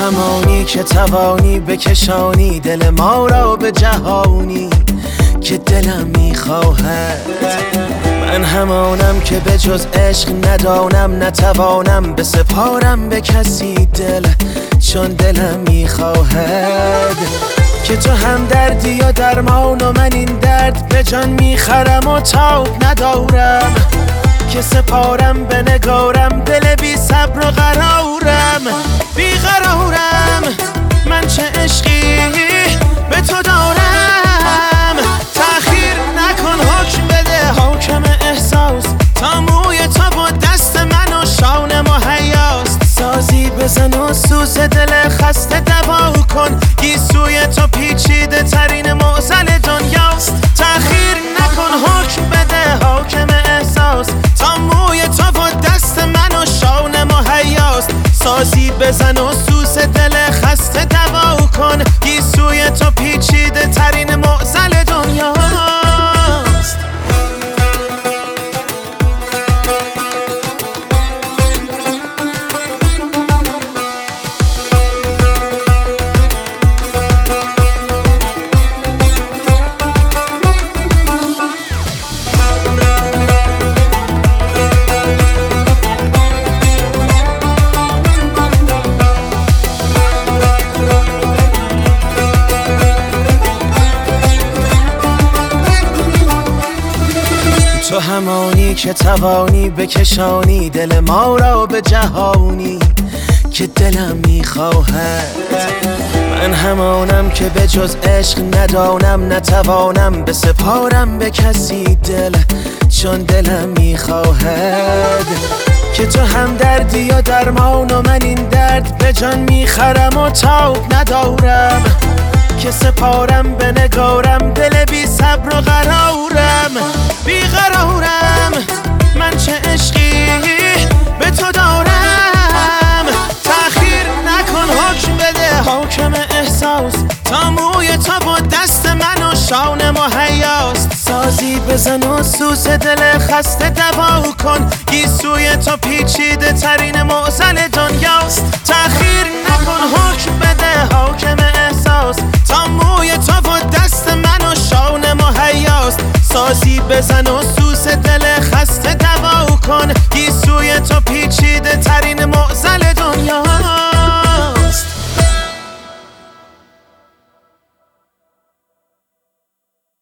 همانی که توانی بکشانی دل ما را به جهانی که دلم میخواهد. من همانم که به جز عشق ندانم، نتوانم بسپارم به کسی دل، چون دلم میخواهد که تو هم دردی و درمان و من این درد به جان میخرم و تاب ندارم که سپارم به نگارم. دل بی صبر و قرارم، بی قرارم. من چه عشقی به تو دارم، تأخیر نکن حکم بده حاکم احساس. تا موی تو با دست من و شانه مهیاست. سازی بزن و سوز دل خسته دوا کن، گیسوی تو پیچیده ترین معضل دنیاست. تأخیر نکن حکم بده حاکم احساس. تا موی تو با دست من و شانه مهیاست. سازی بزن و سوز دل خسته دوا کن، گیسوی تو پیچیده ترین معضل دنیاست. تو همانی که توانی بکشانی دل ما را به جهانی که دلم میخواهد. من همانم که به جز عشق ندانم، نتوانم بسپارم به کسی دل، چون دلم میخواهد که تو هم دردی و درمان و من این درد به جان میخرم و تاب ندارم که سپارم به نگارم. دل بی صبر و قرارم، بی قرارم. من چه عشقی به تو دارم، تأخیر نکن حکم بده حاکم احساس. تا موی تو با دست من و شانه مهیاست. سازی بزن و سوز دل خسته دوا کن، گیسوی تو پیچیده ترین معضل دنیاست. تأخیر نکن حکم بده حاکم احساس. تا موی تو با دست من و شانه مهیاست. سازی بزن و